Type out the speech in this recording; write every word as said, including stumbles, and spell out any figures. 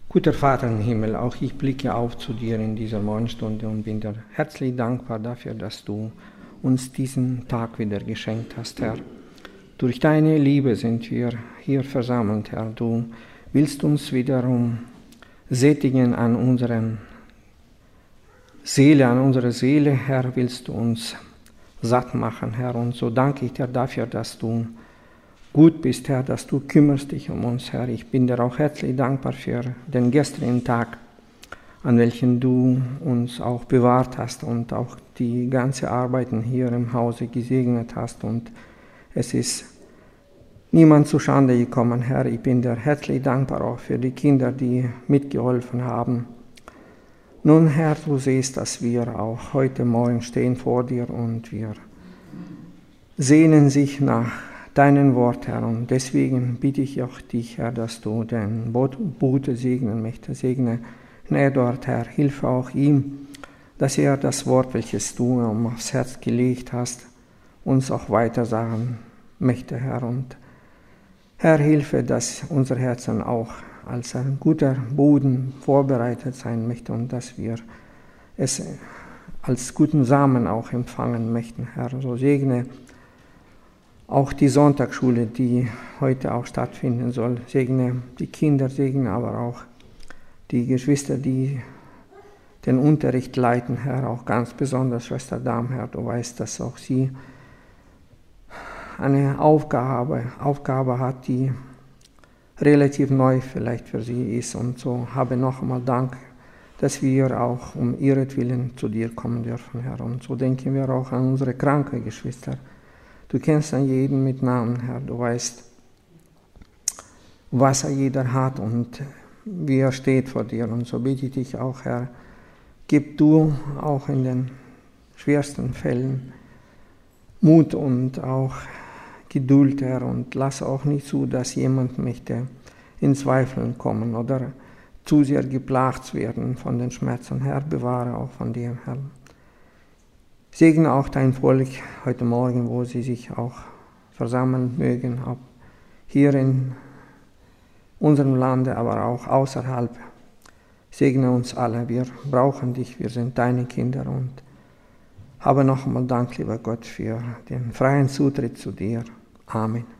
Guter Vater im Himmel, auch ich blicke auf zu dir in dieser Morgenstunde und bin dir herzlich dankbar dafür, dass du uns diesen Tag wieder geschenkt hast, Herr. Durch deine Liebe sind wir hier versammelt, Herr. Du willst uns wiederum sättigen an unseren Seele, an unserer Seele, Herr, willst du uns satt machen, Herr. Und so danke ich dir dafür, dass du gut bist, Herr, dass du kümmerst dich um uns, Herr. Ich bin dir auch herzlich dankbar für den gestrigen Tag, an welchem du uns auch bewahrt hast und auch die ganze Arbeiten hier im Hause gesegnet hast. Und es ist niemand zu Schande gekommen, Herr. Ich bin dir herzlich dankbar auch für die Kinder, die mitgeholfen haben. Nun, Herr, du siehst, dass wir auch heute Morgen stehen vor dir und wir sehnen sich nach deinem Wort, Herr. Und deswegen bitte ich auch dich, Herr, dass du den Bote segnen möchtest. Segne Nedort, Herr. Hilfe auch ihm, dass er das Wort, welches du ihm aufs Herz gelegt hast, uns auch weiter sagen möchte, Herr. Und Herr, hilfe, dass unser Herzen auch als ein guter Boden vorbereitet sein möchte und dass wir es als guten Samen auch empfangen möchten, Herr. So segne auch die Sonntagsschule, die heute auch stattfinden soll. Segne die Kinder, segne aber auch die Geschwister, die den Unterricht leiten, Herr. Auch ganz besonders Schwester Dam, Herr. Du weißt, dass auch sie eine Aufgabe, Aufgabe hat, die relativ neu vielleicht für sie ist. Und so habe noch einmal Dank, dass wir auch um ihretwillen zu dir kommen dürfen, Herr. Und so denken wir auch an unsere kranken Geschwister. Du kennst an jeden mit Namen, Herr. Du weißt, was er jeder hat und wie er steht vor dir. Und so bitte ich dich auch, Herr, gib du auch in den schwersten Fällen Mut und auch Geduld, Herr, und lass auch nicht zu, dass jemand möchte in Zweifeln kommen oder zu sehr geplagt werden von den Schmerzen. Herr, bewahre auch von dir, Herr. Segne auch dein Volk heute Morgen, wo sie sich auch versammeln mögen, auch hier in unserem Lande, aber auch außerhalb. Segne uns alle, wir brauchen dich, wir sind deine Kinder und habe noch einmal Dank, lieber Gott, für den freien Zutritt zu dir. Amen.